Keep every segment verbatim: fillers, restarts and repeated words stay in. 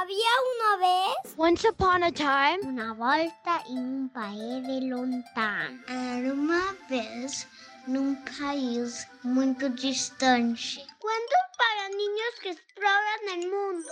Había una vez, Once upon a time, una volta en un país de lontano. Era una vez en un país muy distante. Cuentos para niños que exploran el mundo.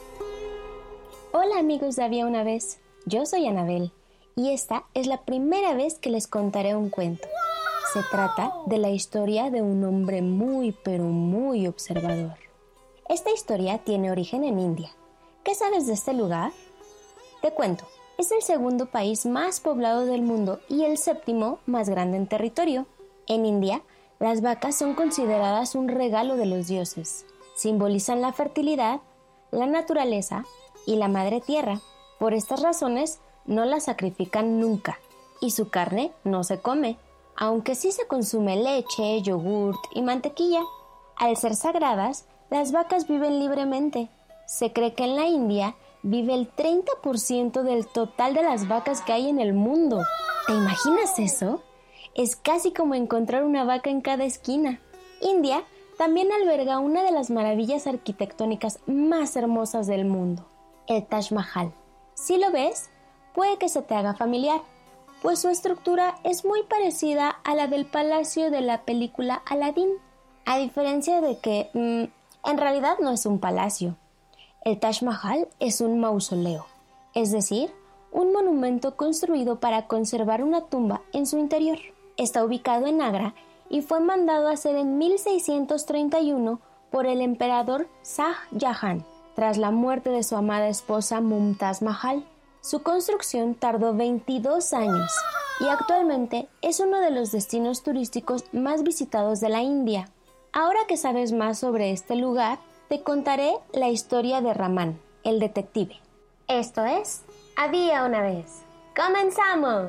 Hola amigos de Había una vez, yo soy Anabel y esta es la primera vez que les contaré un cuento. Se trata de la historia de un hombre muy pero muy observador. Esta historia tiene origen en India. ¿Qué sabes de este lugar? Te cuento, es el segundo país más poblado del mundo y el séptimo más grande en territorio. En India, las vacas son consideradas un regalo de los dioses. Simbolizan la fertilidad, la naturaleza y la madre tierra. Por estas razones, no las sacrifican nunca y su carne no se come, aunque sí se consume leche, yogurt y mantequilla. Al ser sagradas, las vacas viven libremente. Se cree que en la India vive el treinta por ciento del total de las vacas que hay en el mundo. ¿Te imaginas eso? Es casi como encontrar una vaca en cada esquina. India también alberga una de las maravillas arquitectónicas más hermosas del mundo, el Taj Mahal. Si lo ves, puede que se te haga familiar, pues su estructura es muy parecida a la del palacio de la película Aladdin, a diferencia de que, mmm, en realidad no es un palacio. El Taj Mahal es un mausoleo, es decir, un monumento construido para conservar una tumba en su interior. Está ubicado en Agra y fue mandado a hacer en mil seiscientos treinta y uno por el emperador Shah Jahan, tras la muerte de su amada esposa Mumtaz Mahal. Su construcción tardó veintidós años y actualmente es uno de los destinos turísticos más visitados de la India. Ahora que sabes más sobre este lugar, te contaré la historia de Ramán, el detective. Esto es Había una vez. ¡Comenzamos!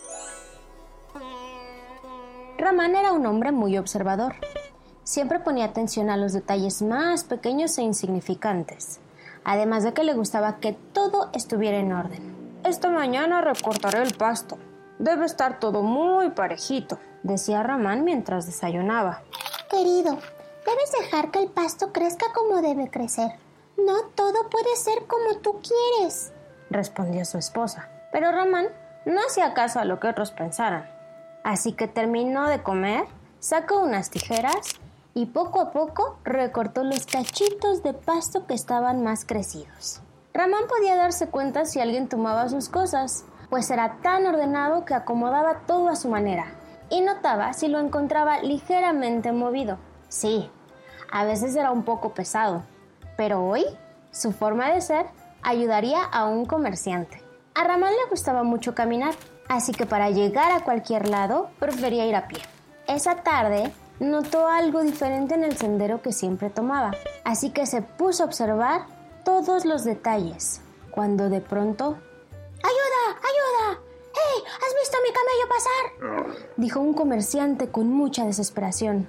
Ramán era un hombre muy observador. Siempre ponía atención a los detalles más pequeños e insignificantes, además de que le gustaba que todo estuviera en orden. Esta mañana recortaré el pasto. Debe estar todo muy parejito, decía Ramán mientras desayunaba. Querido, debes dejar que el pasto crezca como debe crecer. No todo puede ser como tú quieres, respondió su esposa. Pero Ramán no hacía caso a lo que otros pensaran. Así que terminó de comer, sacó unas tijeras y poco a poco recortó los cachitos de pasto que estaban más crecidos. Ramán podía darse cuenta si alguien tomaba sus cosas, pues era tan ordenado que acomodaba todo a su manera, y notaba si lo encontraba ligeramente movido. Sí, a veces era un poco pesado, pero hoy su forma de ser ayudaría a un comerciante. A Ramán le gustaba mucho caminar, así que para llegar a cualquier lado prefería ir a pie. Esa tarde notó algo diferente en el sendero que siempre tomaba, así que se puso a observar todos los detalles, cuando de pronto... ¡Ayuda! ¡Ayuda! ¡Hey! ¿Has visto a mi camello pasar?, dijo un comerciante con mucha desesperación.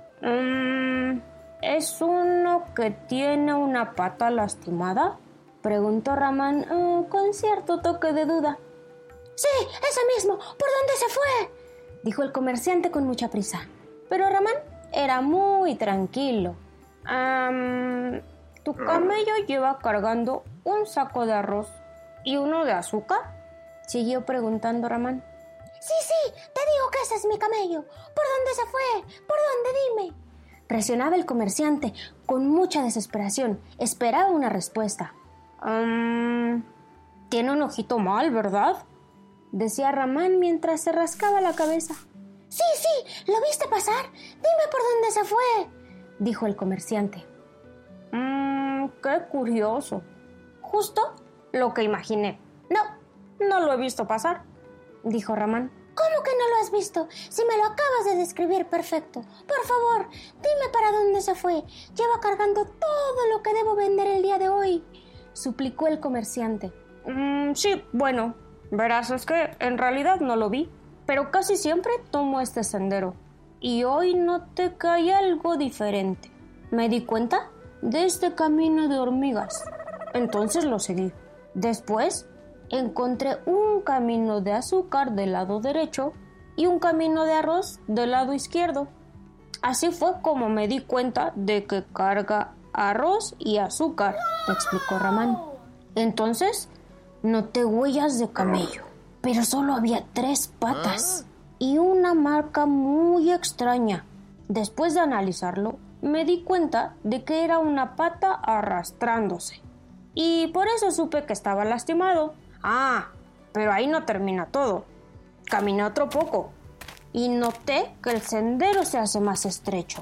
Mm, ¿Es uno que tiene una pata lastimada?, preguntó Ramán uh, con cierto toque de duda. ¡Sí, ese mismo! ¿Por dónde se fue?, dijo el comerciante con mucha prisa. Pero Ramán era muy tranquilo. Um, ¿Tu camello lleva cargando un saco de arroz y uno de azúcar?, siguió preguntando Ramán. Sí, sí, te digo que ese es mi camello. ¿Por dónde se fue? ¿Por dónde? Dime. Presionaba el comerciante con mucha desesperación. Esperaba una respuesta. Um, Tiene un ojito mal, ¿verdad?, decía Ramán mientras se rascaba la cabeza. Sí, sí, ¿lo viste pasar? Dime por dónde se fue, dijo el comerciante. Mmm, qué curioso. Justo lo que imaginé. No, no lo he visto pasar, dijo Ramán. ¿Cómo que no lo has visto? Si me lo acabas de describir perfecto. Por favor, dime para dónde se fue. Lleva cargando todo lo que debo vender el día de hoy, suplicó el comerciante. Mm, sí, bueno, verás, es que en realidad no lo vi, pero casi siempre tomo este sendero. Y hoy noté que hay algo diferente. Me di cuenta de este camino de hormigas. Entonces lo seguí. Después encontré un camino de azúcar del lado derecho y un camino de arroz del lado izquierdo. Así fue como me di cuenta de que carga arroz y azúcar, explicó Ramán. Entonces noté huellas de camello, pero solo había tres patas y una marca muy extraña. Después de analizarlo, me di cuenta de que era una pata arrastrándose. Y por eso supe que estaba lastimado. Ah, pero ahí no termina todo. Caminé otro poco y noté que el sendero se hace más estrecho.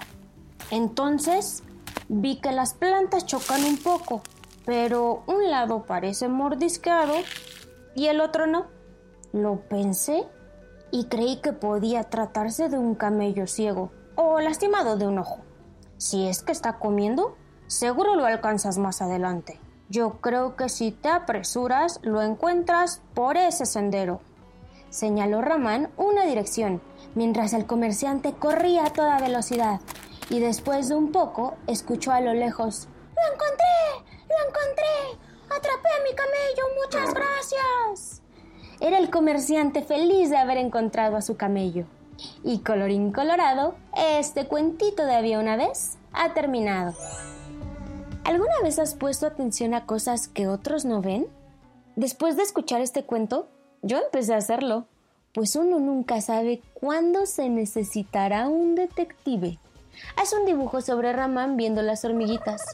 Entonces vi que las plantas chocan un poco, pero un lado parece mordisqueado y el otro no. Lo pensé y creí que podía tratarse de un camello ciego o lastimado de un ojo. Si es que está comiendo, seguro lo alcanzas más adelante. Yo creo que si te apresuras, lo encuentras por ese sendero. Señaló Ramán una dirección, mientras el comerciante corría a toda velocidad, y después de un poco, escuchó a lo lejos: ¡Lo encontré! ¡Lo encontré! ¡Atrapé a mi camello! ¡Muchas gracias! Era el comerciante feliz de haber encontrado a su camello. Y colorín colorado, este cuentito de había una vez ha terminado. ¿Alguna vez has puesto atención a cosas que otros no ven? Después de escuchar este cuento, yo empecé a hacerlo, pues uno nunca sabe cuándo se necesitará un detective. Haz un dibujo sobre Ramán viendo las hormiguitas,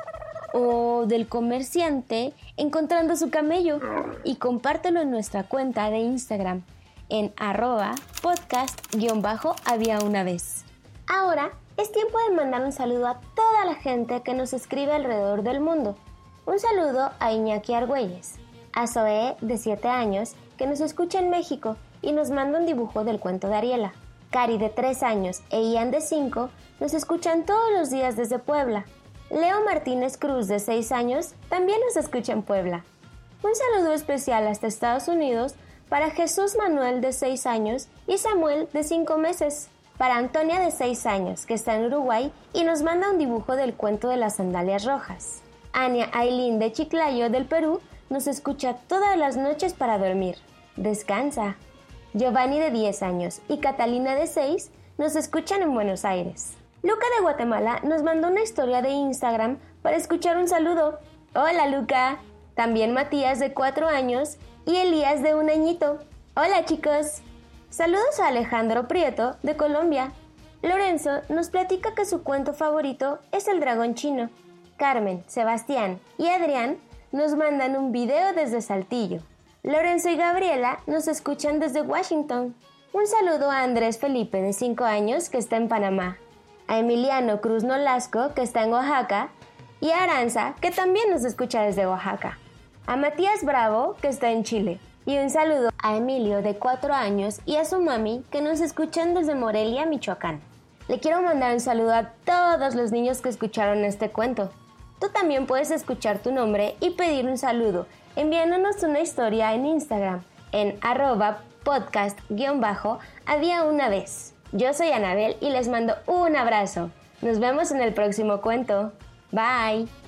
o del comerciante encontrando su camello, y compártelo en nuestra cuenta de Instagram en arroba podcast guión bajo había una vez. Ahora es tiempo de mandar un saludo a toda la gente que nos escribe alrededor del mundo. Un saludo a Iñaki Argüelles, a Zoe de siete años que nos escucha en México y nos manda un dibujo del cuento de Ariela. Cari de tres años e Ian de cinco nos escuchan todos los días desde Puebla. Leo Martínez Cruz de seis años también nos escucha en Puebla. Un saludo especial hasta Estados Unidos para Jesús Manuel de seis años y Samuel de cinco meses. Para Antonia de seis años, que está en Uruguay y nos manda un dibujo del cuento de las sandalias rojas. Ania Ailín de Chiclayo del Perú nos escucha todas las noches para dormir. Descansa. Giovanni de diez años y Catalina de seis nos escuchan en Buenos Aires. Luca de Guatemala nos mandó una historia de Instagram para escuchar un saludo. Hola Luca. También Matías de cuatro años y Elías de un añito. Hola chicos. Saludos a Alejandro Prieto de Colombia. Lorenzo nos platica que su cuento favorito es El dragón chino. Carmen, Sebastián y Adrián nos mandan un video desde Saltillo. Lorenzo y Gabriela nos escuchan desde Washington. Un saludo a Andrés Felipe de cinco años que está en Panamá, a Emiliano Cruz Nolasco que está en Oaxaca y a Aranza que también nos escucha desde Oaxaca, a Matías Bravo que está en Chile. Y un saludo a Emilio de cuatro años y a su mami que nos escuchan desde Morelia, Michoacán. Le quiero mandar un saludo a todos los niños que escucharon este cuento. Tú también puedes escuchar tu nombre y pedir un saludo enviándonos una historia en Instagram en arroba podcast guión bajo había una vez. Yo soy Anabel y les mando un abrazo. Nos vemos en el próximo cuento. Bye.